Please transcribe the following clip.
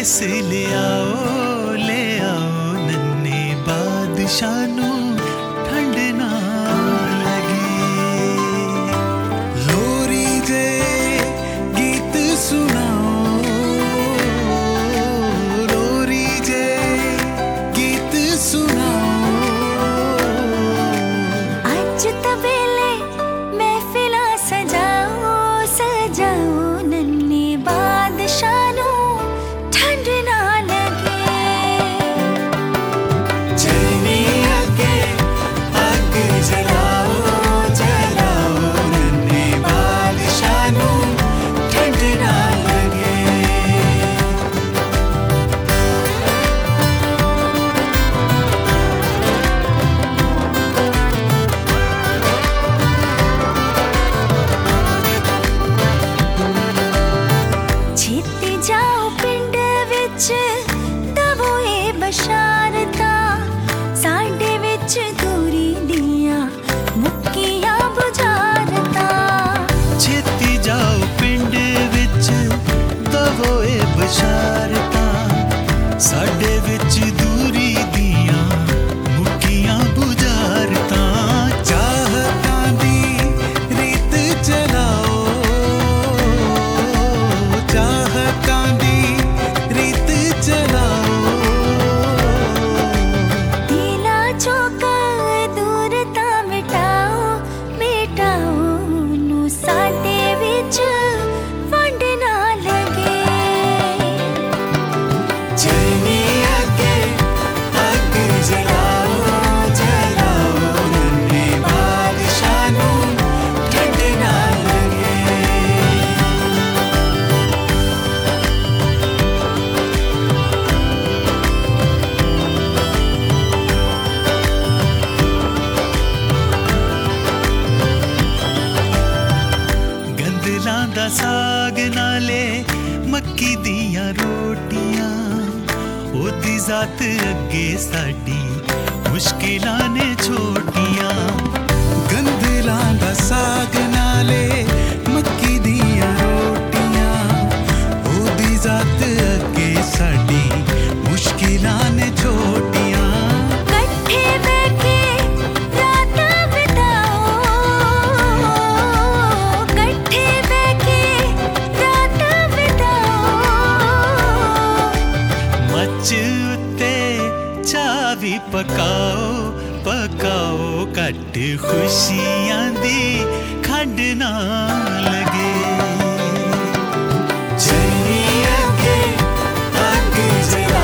देस ले आओ नन्हे बादशाह नू ठंड ना लगे। लोरी जे गीत सुनाओ, लोरी जे गीत सुनाओ। आज तबेले महफिला सजाओ सजाओ नन्हे बादशाह नू ठंड ना लगे। चलने आगे आग जलाओ जलाओ नन्हे बादशाह नू ठंड ना लगे। छेती जाओ पिंड विच दवो ए बशारता, साडे विच दूरी दियां मुक्कियां बुझारता। छेती जाओ पिंड विच दवो ए बशारता, साडे विच दूरी दियां मुक्कियां बुझारता। चाहतां दी रीत चलाओ, चाहतां दी रीत चलाओ। दिला चोका दूरता मिटाओ मिटाओ नू साडे विच वंड ना लगे। चलने आगे आग जलाओ जलाओ नन्हे बादशाह नू ठंड ना लगे। गंदलां दा साग नाले मक्की दियां रोटियां, ओदी जात अगे साडी मुश्किलां ने छोटियां। गंदलां दा साग नाले मक्की दियां रोटियां, ओदी जात अगे साडी मुश्किलां ने छोटियां। कट्ठे बैठे रातां बिताओ, कट्ठे बैठे रातां बिताओ। मच उत्ते चाह भी पकाओ पकाओ, घट खुशियां दी खंड ना लगे। चलने आगे आग जलाओ